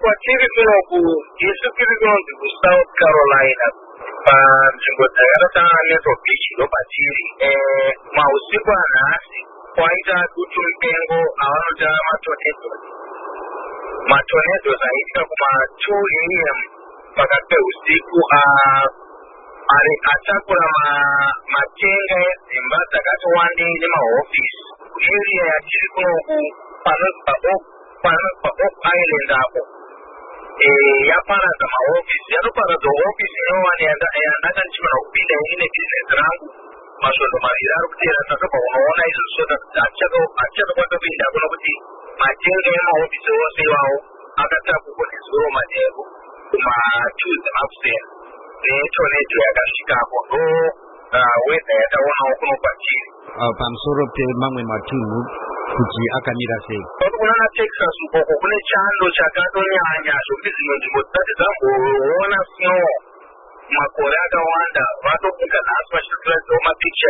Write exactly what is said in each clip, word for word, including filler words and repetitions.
kwatiri kuno ku isu kiri kuno ku South Carolina pa nzvimbo dzakaratana nezopiki ndopatiri eh mausiku anhasi kwaita dutu mupengo avanoti matornadoes matornadoes aitika kuma two a m pakati peusiku ari atakura matenga edzimba dzakati wandei nemahofisi area yatiri kunoku panozibva panozibva Oak Island apo yaparadza mahofisi yatoparadza hofisi inowani yandakandichimana kupinda ine bhizinesi rangu masvondo maviri ari kutera takabva unoona izvo so hatichakakwanisa kuenda kunokuti matenga emahofisi ose iwawo akatakuko nezuro madero kumatuesday makuseni netornado yakasvikapo ndo wedha yataonawo kuno kwatiri pamusoro pemamwe matunhu kuti akamira sei kunana Texas ukoko kune chando chakatonyanya zvokuti dzimwe nzvimbo dzisati dzamboona snow makore akawanda vatobuka nhasi vachitotiradzawo mapikicha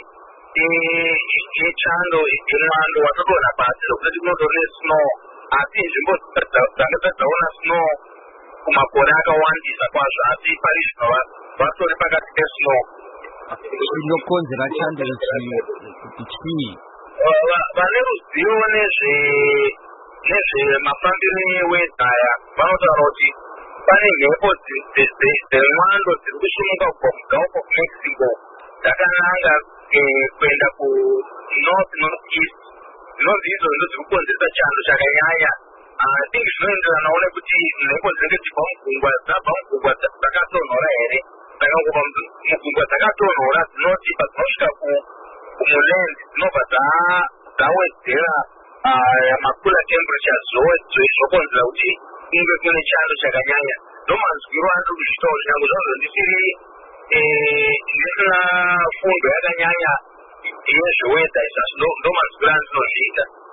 echando emwando watotoona pasi zvokuti kunotori nesnow asi nzvimbo dzanga dzadzaona snow kumakore akawandisa kwazvo asi pari zvino vatori pakati pesnow inokonzera chando ichi chii vane ruzivo nezvemafambiro ewedha aya vanotaura kuti pane mhepo dzemwando dziri kusumuka kubva mugulf of Mexico dzakananga kuenda kunorth north east zvinonzi izvo ndo dziri kukonzeresa chando chakanyanya think zvinoenderanawo nekuti mhepo dzinenge dzibva mugungwa dzabva mugungwa dzakatonhora here saka kubva mugungwa dzakatonhora dzinoti padzinosvika kumuland dzinobva dzawedzera makula temperature zvokonzera kuti kunge kune chando chakanyanya ndomanzwiro andiri kuzvitaura zvinyange zvazvo ndisiri ndisina fundo yakanyanya yezvewedha izvazvo ndomanzwiro andinozviita